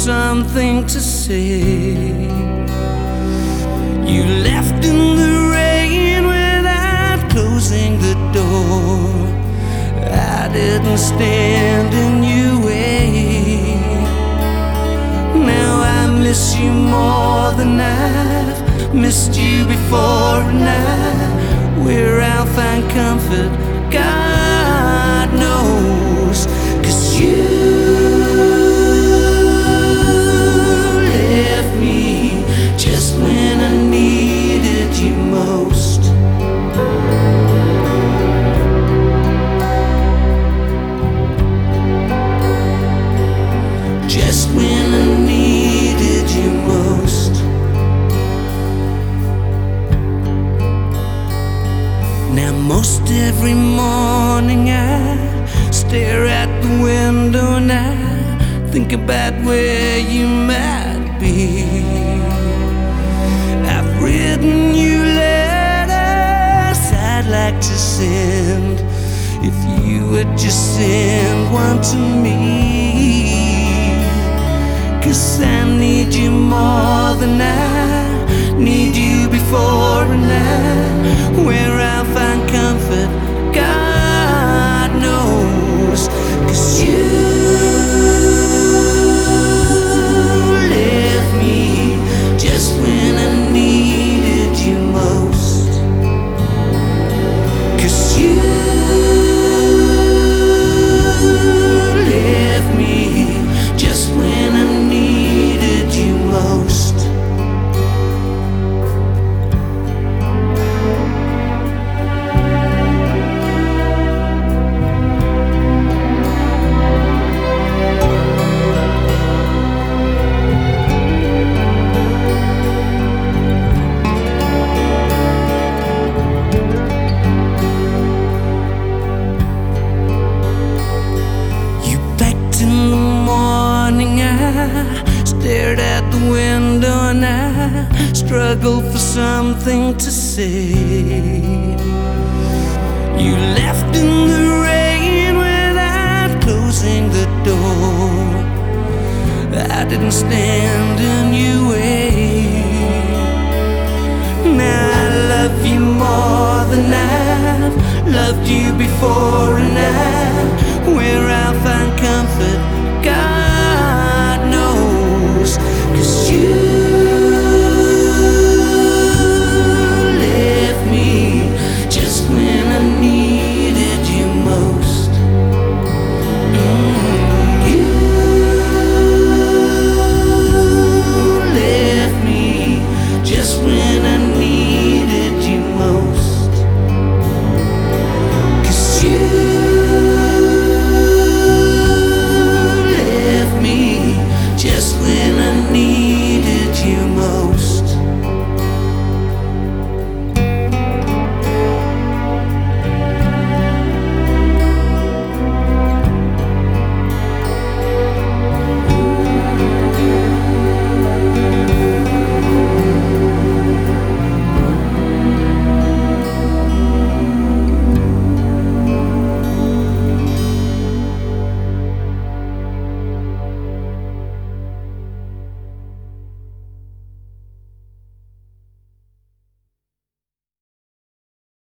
something to say. You left in the rain without closing the door. I didn't stand in your way. Now I miss you more than I've missed you before, and where I'll find comfort, God knows. 'Cause you left me just when I needed you most. Just when I needed you most. Now most every morning I stare at the window and I think about where you might be. I've written you letters I'd like to send, if you would just send one to me. 'Cause I need you more than I need you before, and where I'll find comfort, God knows. 'Cause you left me just when I needed you most. 'Cause you left me just when I needed you most. Stared at the window and I struggled for something to say. You left in the rain without closing the door. I didn't stand in your way. Now I love you more than I've loved you before, and where I'll find comfort,